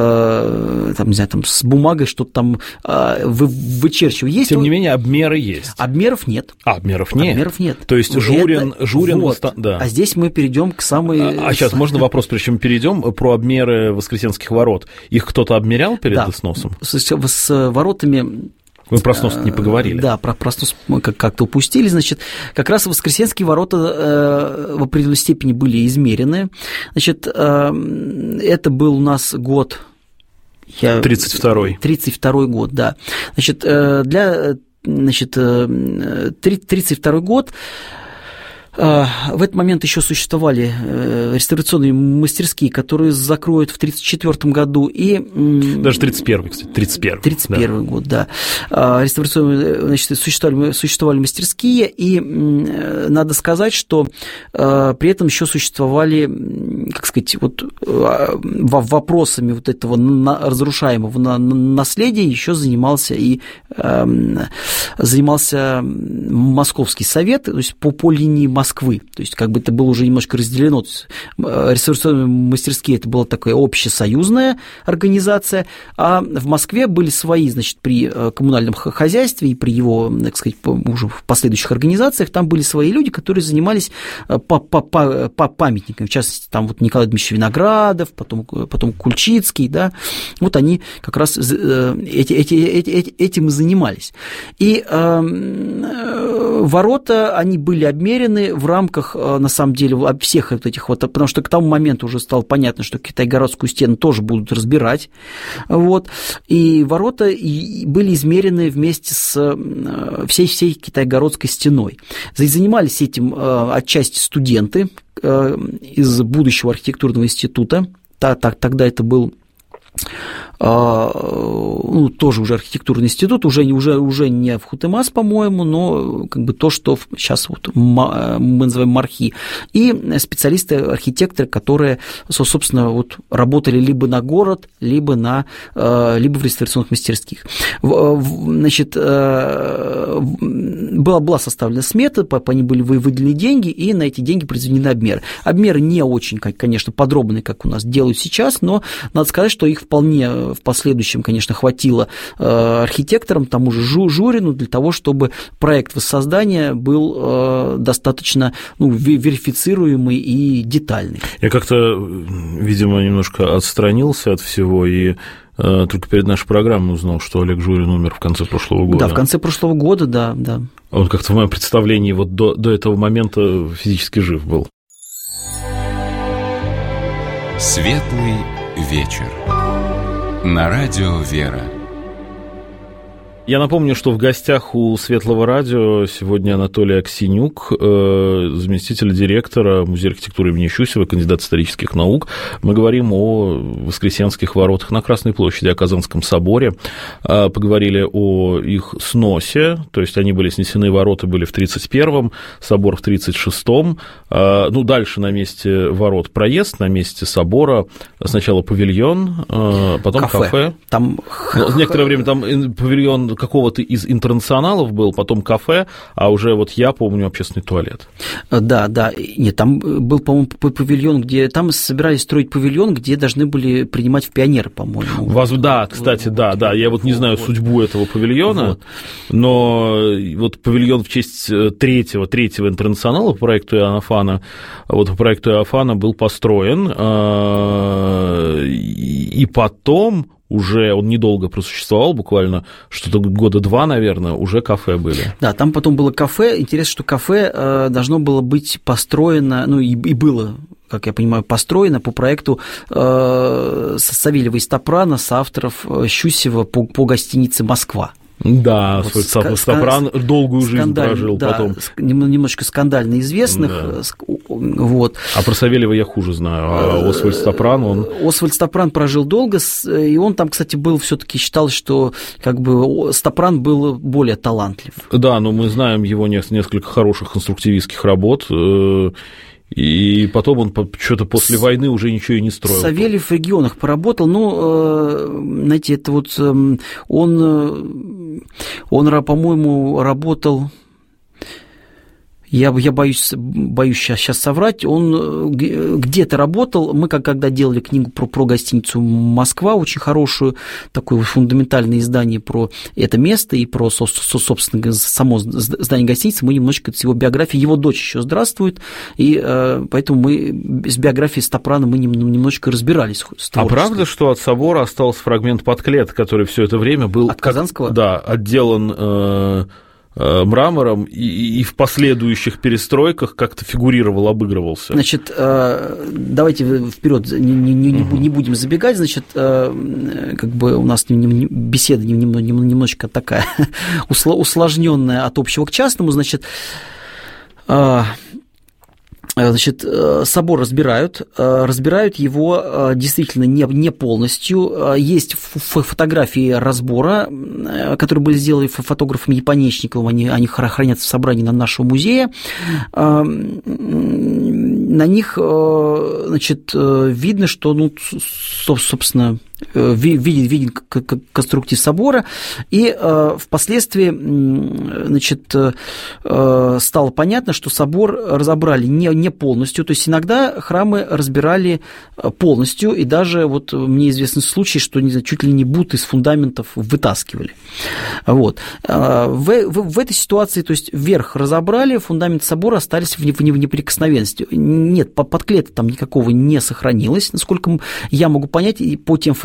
Speaker 3: бумагой, что-то там вычерчивая.
Speaker 2: Тем не менее, обмеры есть.
Speaker 3: Обмеров нет.
Speaker 2: Обмеров нет.
Speaker 3: Обмеров нет.
Speaker 2: То есть Журин
Speaker 3: вот. Да. А здесь мы перейдем к самой...
Speaker 2: сейчас можно вопрос, прежде чем перейдем, про обмеры Воскресенских ворот. Их кто-то обмерял перед сносом?
Speaker 3: С воротами...
Speaker 2: Мы про снос не поговорили.
Speaker 3: Да, про снос мы как-то упустили. Значит, как раз Воскресенские ворота в определенной степени были измерены. Значит, это был у нас год...
Speaker 2: 32-й.
Speaker 3: 32-й год, да. Значит, 32-й год... В этот момент еще существовали реставрационные мастерские, которые закроют в 1934 году. И...
Speaker 2: Даже 31-й, кстати, 31-й
Speaker 3: год, да. Реставрационные, значит, существовали мастерские, и надо сказать, что при этом еще существовали, как сказать, вот вопросами вот этого разрушаемого наследия еще занимался Московский совет, то есть по линии Москвы, то есть как бы это было уже немножко разделено. Реставрационные мастерские это была такая общесоюзная организация, а в Москве были свои, значит, при коммунальном хозяйстве и при его, так сказать, уже в последующих организациях, там были свои люди, которые занимались памятниками, в частности, там вот Николай Дмитриевич Виноградов, потом Кульчицкий, да, вот они как раз этим и занимались. И Ворота, они были обмерены в рамках, на самом деле, всех вот этих вот, потому что к тому моменту уже стало понятно, что Китайгородскую стену тоже будут разбирать, вот, и ворота были измерены вместе с всей Китайгородской стеной. Занимались этим отчасти студенты из будущего архитектурного института, тогда это был тоже уже архитектурный институт, уже не в Хутемас, по-моему, но как бы то, что сейчас вот мы называем МАРХИ, и специалисты-архитекторы, которые, собственно, вот работали либо на город, либо в реставрационных мастерских. Значит, была составлена смета, по ней были выделены деньги, и на эти деньги произведены обмеры. Обмеры не очень, конечно, подробные, как у нас делают сейчас, но надо сказать, что их вполне в последующем, конечно, хватило архитекторам, тому же Журину, для того, чтобы проект воссоздания был достаточно верифицируемый и детальный.
Speaker 2: Я как-то, видимо, немножко отстранился от всего и только перед нашей программой узнал, что Олег Журин умер в конце прошлого года.
Speaker 3: Да, в конце прошлого года, да.
Speaker 2: Он как-то в моем представлении вот до этого момента физически жив был.
Speaker 1: Светлый вечер. На радио «Вера».
Speaker 2: Я напомню, что в гостях у Светлого радио сегодня Анатолий Аксенюк, заместитель директора Музея архитектуры имени Щусева, кандидат исторических наук. Мы говорим о Воскресенских воротах на Красной площади, о Казанском соборе. Поговорили о их сносе, то есть они были снесены, ворота были в 1931-м, собор в 1936-м. Дальше на месте ворот проезд, на месте собора сначала павильон, потом кафе. Некоторое время там павильон какого-то из интернационалов был, потом кафе, а уже вот я помню общественный туалет. Да.
Speaker 3: Нет, там был, по-моему, павильон, где там собирались строить павильон, где должны были принимать в пионеры, по-моему.
Speaker 2: Да, кстати, да. Я вот не знаю судьбу этого павильона, но вот павильон в честь третьего интернационала по проекту Иоанна Фана был построен, и потом уже он недолго просуществовал, буквально что-то года 2, наверное, уже кафе были.
Speaker 3: Да, там потом было кафе. Интересно, что кафе должно было быть построено, и было, как я понимаю, построено по проекту Савельева и Стопрана, соавторов Щусева по гостинице «Москва».
Speaker 2: Да, Стопран долгую жизнь прожил потом.
Speaker 3: Немножечко скандально известных. Да. Вот.
Speaker 2: А про Савельева я хуже знаю, а Освальд Стопран,
Speaker 3: Освальд Стопран прожил долго, и он там, кстати, все-таки считал, что как бы Стопран был более талантлив.
Speaker 2: Да, но мы знаем его несколько хороших конструктивистских работ, и потом он что-то после войны уже ничего и не строил.
Speaker 3: Савельев в регионах поработал, знаете, это вот он, по-моему, работал... Я боюсь сейчас соврать, он где-то работал, мы когда делали книгу про гостиницу «Москва», очень хорошую, такое фундаментальное издание про это место и про, собственно, само здание гостиницы, мы немножечко с его биографией, его дочь еще здравствует, и поэтому мы с биографией Стопрана мы немножечко разбирались.
Speaker 2: А правда, что от собора остался фрагмент подклет, который все это время был...
Speaker 3: От Казанского?
Speaker 2: Да, отделан... мрамором и в последующих перестройках как-то фигурировал, обыгрывался.
Speaker 3: Значит, давайте вперед не будем забегать. Значит, как бы у нас беседа немножечко такая усложненная от общего к частному. Значит, собор разбирают его действительно не полностью. Есть фотографии разбора, которые были сделаны фотографом Японечниковым, они хранятся в собрании нашего музея. На них, значит, видно, что, собственно, виден конструктив собора, и впоследствии, значит, стало понятно, что собор разобрали не полностью, то есть иногда храмы разбирали полностью, и даже вот мне известны случаи, что, не знаю, чуть ли не бут из фундаментов вытаскивали. Вот. В этой ситуации, то есть верх разобрали, фундамент собора остались в неприкосновенности. Нет, подклета там никакого не сохранилось, насколько я могу понять, и по тем фотографиям,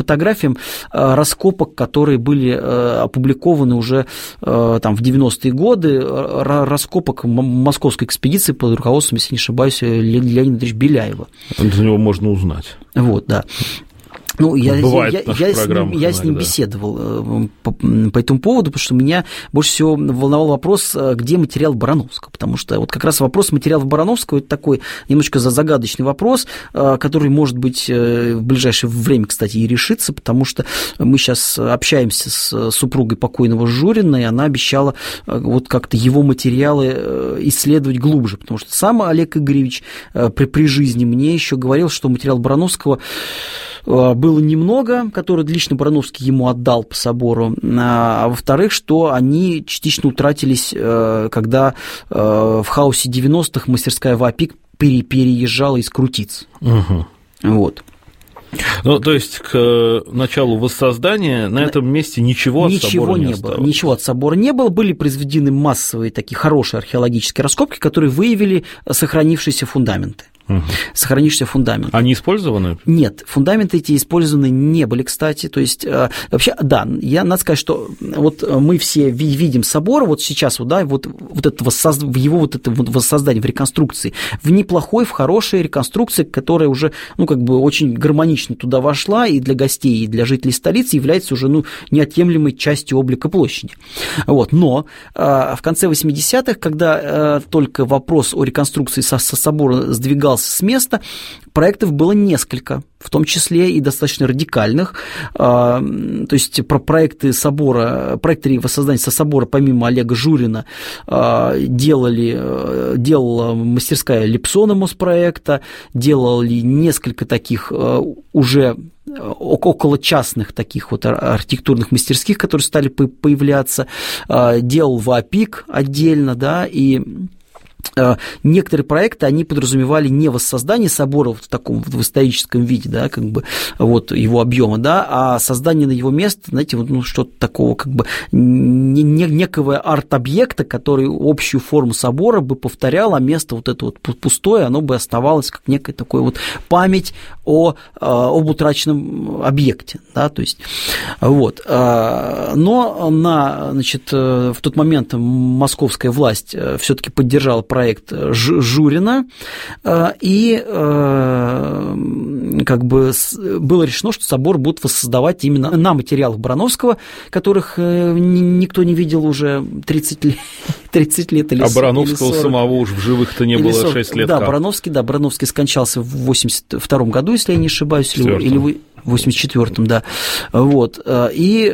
Speaker 3: фотографиям раскопок, которые были опубликованы уже там, в 90-е годы, раскопок московской экспедиции под руководством, если не ошибаюсь, Леонида Андреевича Беляева.
Speaker 2: За него можно узнать.
Speaker 3: Вот, да. Ну, я с ним
Speaker 2: да.
Speaker 3: беседовал по этому поводу, потому что меня больше всего волновал вопрос, где материал Барановского, потому что вот как раз вопрос материалов Барановского – это такой немножко загадочный вопрос, который, может быть, в ближайшее время, кстати, и решится, потому что мы сейчас общаемся с супругой покойного Журина, и она обещала вот как-то его материалы исследовать глубже, потому что сам Олег Игоревич при жизни мне еще говорил, что материал Барановского было немного, который лично Барановский ему отдал по собору, а во-вторых, что они частично утратились, когда в хаосе 90-х мастерская ВАПИК переезжала из Крутиц.
Speaker 2: Угу.
Speaker 3: Вот.
Speaker 2: Ну, то есть к началу воссоздания на этом месте ничего от собора не осталось.
Speaker 3: Ничего от собора не было. Были произведены массовые такие хорошие археологические раскопки, которые выявили сохранившиеся фундаменты. Сохранившийся фундамент.
Speaker 2: Они использованы?
Speaker 3: Нет, фундаменты эти использованы не были, кстати. То есть, вообще, да, надо сказать, что вот мы все видим собор, вот сейчас, вот, да, вот это его вот это воссоздание в реконструкции, в неплохой, в хорошей реконструкции, которая уже, ну, как бы очень гармонично туда вошла и для гостей, и для жителей столицы является уже, ну, неотъемлемой частью облика площади. Вот, но в конце 80-х, когда только вопрос о реконструкции со собора сдвигался с места, проектов было несколько, в том числе и достаточно радикальных. То есть про проекты собора, проекты воссоздания собора помимо Олега Журина делала мастерская Липсона Моспроекта, делали несколько таких уже около частных таких вот архитектурных мастерских, которые стали появляться, делал ВАПИК отдельно, да, и некоторые проекты, они подразумевали не воссоздание собора в таком в историческом виде, да, как бы вот его объема, да, а создание на его место, знаете, вот, ну, что-то такого как бы некого арт-объекта, который общую форму собора бы повторял, а место вот это вот пустое, оно бы оставалось как некая такой вот память об утраченном объекте, да, то есть вот. Но значит, в тот момент московская власть все-таки поддержала проект Журина, и как бы было решено, что собор будут воссоздавать именно на материалах Барановского, которых никто не видел уже 30 лет или 40.
Speaker 2: А Барановского самого уж в живых-то не было 40. 6 лет.
Speaker 3: Да, Барановский скончался в 82 году, если я не ошибаюсь, или в 84-м, да. Вот. И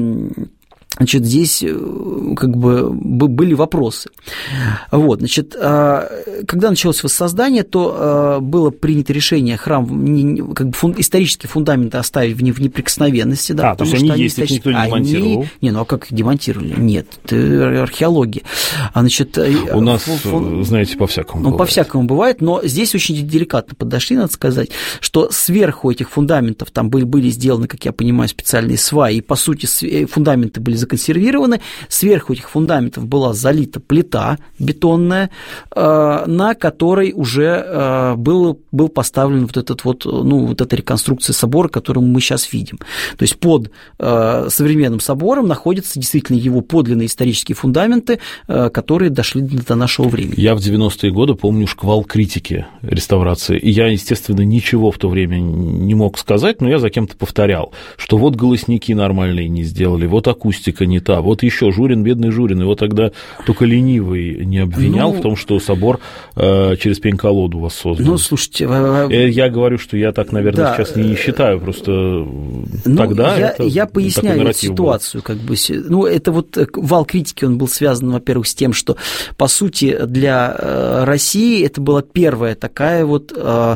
Speaker 3: значит, здесь как бы были вопросы. Вот, значит, когда началось воссоздание, то было принято решение храм, как бы исторические фундаменты оставить в неприкосновенности. Да,
Speaker 2: то есть они есть, их никто не демонтировал?
Speaker 3: Ну а как их демонтировали? Нет, это археология. Значит,
Speaker 2: у нас, знаете, по-всякому бывает.
Speaker 3: По-всякому бывает, но здесь очень деликатно подошли, надо сказать, что сверху этих фундаментов там были сделаны, как я понимаю, специальные сваи, и, по сути, фундаменты были законсервированы, сверху этих фундаментов была залита плита бетонная, на которой уже был поставлен вот этот вот, ну, вот эта реконструкция собора, которую мы сейчас видим. То есть под современным собором находятся действительно его подлинные исторические фундаменты, которые дошли до нашего времени.
Speaker 2: Я в 90-е годы помню шквал критики реставрации, и я, естественно, ничего в то время не мог сказать, но я за кем-то повторял, что вот голосники нормальные не сделали, вот акустика не та, вот еще Журин, бедный Журин, его тогда только ленивый не обвинял в том, что собор через пень-колоду воссоздан.
Speaker 3: Ну, слушайте...
Speaker 2: Я говорю, что я так, наверное, да, сейчас не считаю, просто тогда
Speaker 3: я поясняю эту ситуацию, как бы, ну, это вот вал критики, он был связан, во-первых, с тем, что, по сути, для России это была первая такая вот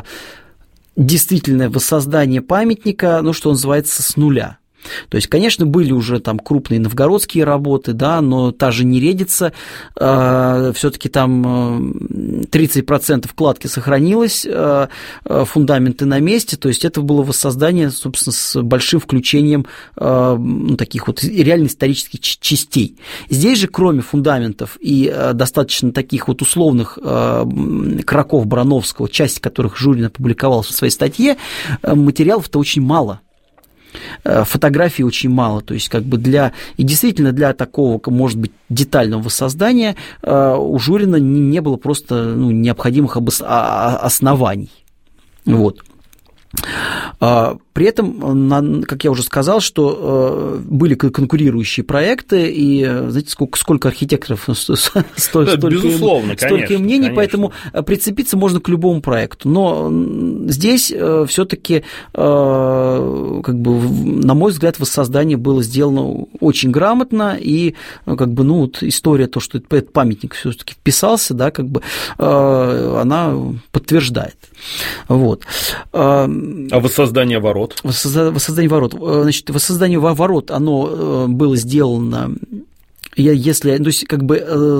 Speaker 3: действительное воссоздание памятника, ну, что называется, с нуля. То есть, конечно, были уже там крупные новгородские работы, да, но та же Нередица, все-таки там 30% кладки сохранилось, фундаменты на месте, то есть это было воссоздание, собственно, с большим включением таких вот реально исторических частей. Здесь же, кроме фундаментов и достаточно таких вот условных кроков Барановского, часть которых Журин опубликовал в своей статье, материалов-то очень мало. фотографий очень мало, то есть как бы и действительно для такого, может быть, детального воссоздания у Журина не было просто необходимых оснований. Вот. При этом, как я уже сказал, что были конкурирующие проекты, и знаете, сколько архитекторов, столько и мнений, поэтому прицепиться можно к любому проекту. Но здесь все-таки, как бы, на мой взгляд, воссоздание было сделано очень грамотно, и как бы, вот история, то, что этот памятник все-таки вписался, да, как бы, она подтверждает. Вот. А
Speaker 2: воссоздание ворот?
Speaker 3: Воссоздание ворот. Значит, воссоздание ворот, оно было сделано, если, то есть, как бы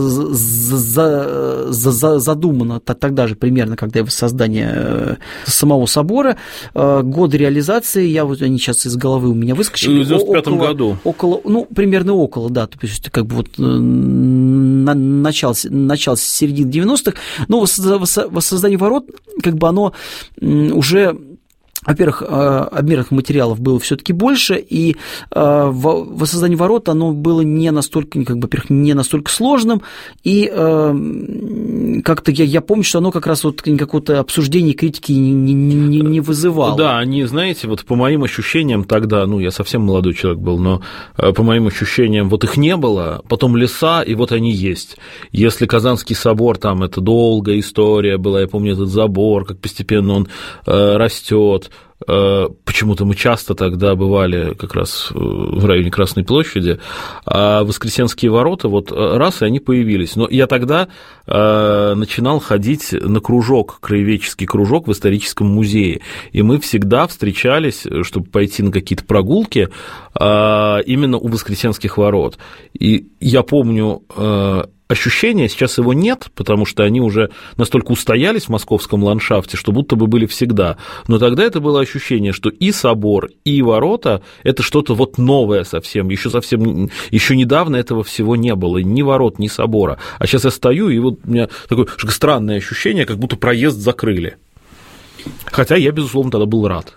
Speaker 3: задумано тогда же примерно, когда воссоздание самого собора, годы реализации, они сейчас из головы у меня выскочили.
Speaker 2: В 95 году.
Speaker 3: Примерно около, да, то есть, как бы вот начало середины 90-х, но воссоздание ворот, как бы оно уже... Во-первых, обмерных материалов было все-таки больше, и воссоздание ворот оно было не настолько сложным, и как-то я помню, что оно как раз вот какого-то обсуждения, критики не вызывало.
Speaker 2: Да, они, знаете, вот по моим ощущениям тогда, я совсем молодой человек был, но по моим ощущениям вот их не было, потом леса, и вот они есть. Если Казанский собор, там это долгая история была, я помню этот забор, как постепенно он растет. Почему-то мы часто тогда бывали как раз в районе Красной площади, а Воскресенские ворота вот раз, и они появились. Но я тогда начинал ходить на кружок, краеведческий кружок в историческом музее, и мы всегда встречались, чтобы пойти на какие-то прогулки, именно у Воскресенских ворот. И я помню... ощущение, сейчас его нет, потому что они уже настолько устоялись в московском ландшафте, что будто бы были всегда. Но тогда это было ощущение, что и собор, и ворота – это что-то вот новое совсем. Еще недавно этого всего не было, ни ворот, ни собора. А сейчас я стою, и вот у меня такое странное ощущение, как будто проезд закрыли. Хотя я, безусловно, тогда был рад.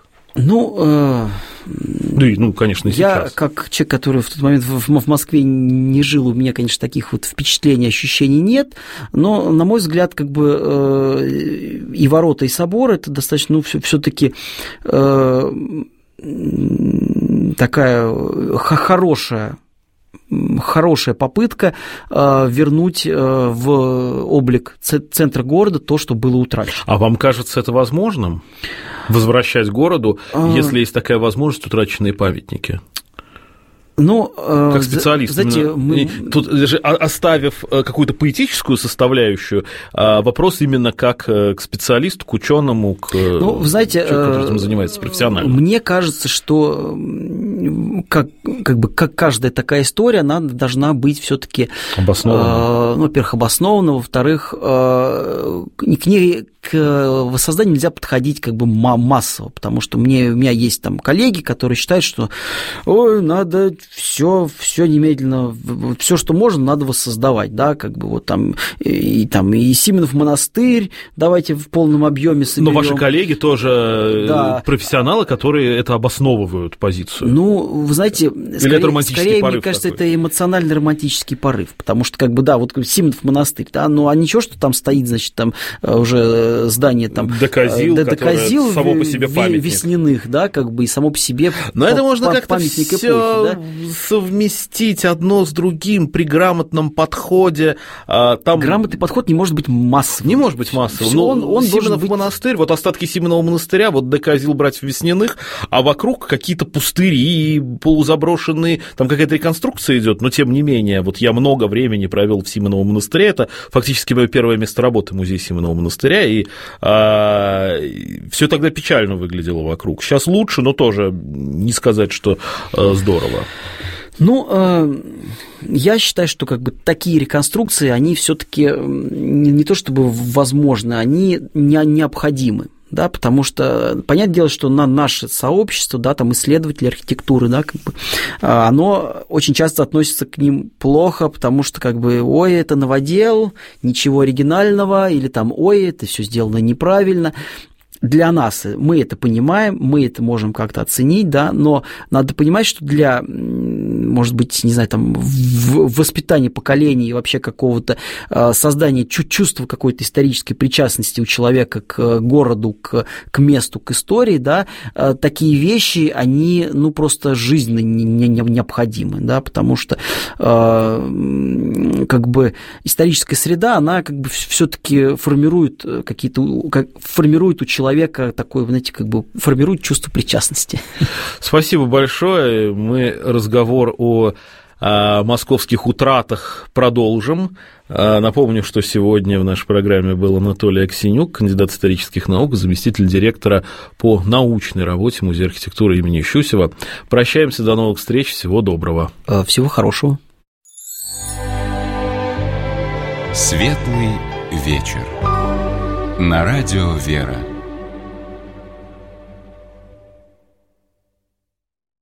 Speaker 2: Конечно, и сейчас.
Speaker 3: Я, как человек, который в тот момент в Москве не жил, у меня, конечно, таких вот впечатлений, ощущений нет, но, на мой взгляд, как бы и ворота, и собор – это достаточно, все-таки такая хорошая попытка вернуть в облик центра города то, что было утрачено.
Speaker 2: А вам кажется это возможным? Возвращать городу, если есть такая возможность, утраченные памятники? Как специалист,
Speaker 3: знаете,
Speaker 2: тут оставив какую-то поэтическую составляющую, вопрос именно как к специалисту, к ученому, к человеку, который этим занимается профессионально.
Speaker 3: Мне кажется, что как каждая такая история, она должна быть все-таки
Speaker 2: обоснована.
Speaker 3: Во-первых, обоснована, во-вторых, к воссозданию нельзя подходить как бы массово, потому что у меня есть там коллеги, которые считают, что надо все немедленно, все, что можно, надо воссоздавать, да, как бы вот там и Симонов монастырь, давайте в полном объеме соберем.
Speaker 2: Но ваши коллеги тоже профессионалы, которые это обосновывают позицию.
Speaker 3: Вы знаете, скорее мне кажется, это эмоционально-романтический порыв, потому что как бы вот Симонов монастырь, да, а ничего, что там стоит, значит, там уже здание там
Speaker 2: доказил само по себе памятник
Speaker 3: Весняных, да, как бы и само по себе.
Speaker 2: Но это можно как-то
Speaker 3: все
Speaker 2: совместить одно с другим при грамотном подходе.
Speaker 3: Грамотный подход не может быть массовым.
Speaker 2: Не может быть массовым. Он Симонов монастырь, вот остатки Симонова монастыря, вот доказил братьев Весняных, а вокруг какие-то пустыри, полузаброшенные, там какая-то реконструкция идет, но тем не менее, вот я много времени провел в Симоновом монастыре, это фактически мое первое место работы, музей Симонова монастыря, и все тогда печально выглядело вокруг. Сейчас лучше, но тоже не сказать, что здорово.
Speaker 3: Я считаю, что как бы такие реконструкции, они все-таки не то чтобы возможны, они необходимы. Да, потому что, понятное дело, что наше сообщество, да, там исследователи архитектуры, да, как бы, оно очень часто относится к ним плохо, потому что, как бы, ой, это новодел, ничего оригинального, или там, ой, это все сделано неправильно. для нас мы это понимаем, мы это можем как-то оценить, да, но надо понимать, что для, может быть, не знаю, там, воспитания поколений и вообще какого-то создания чувства какой-то исторической причастности у человека к городу, к месту, к истории, да, такие вещи, они, ну, просто жизненно необходимы, да, потому что как бы историческая среда, она как бы все-таки формирует формирует у человека такое, знаете, как бы формирует чувство причастности.
Speaker 2: Спасибо большое. Мы разговор о московских утратах продолжим. Напомню, что сегодня в нашей программе был Анатолий Аксенюк, кандидат исторических наук, заместитель директора по научной работе Музея архитектуры имени Щусева. Прощаемся, до новых встреч, всего доброго.
Speaker 3: Всего хорошего.
Speaker 1: Светлый вечер. На радио «Вера».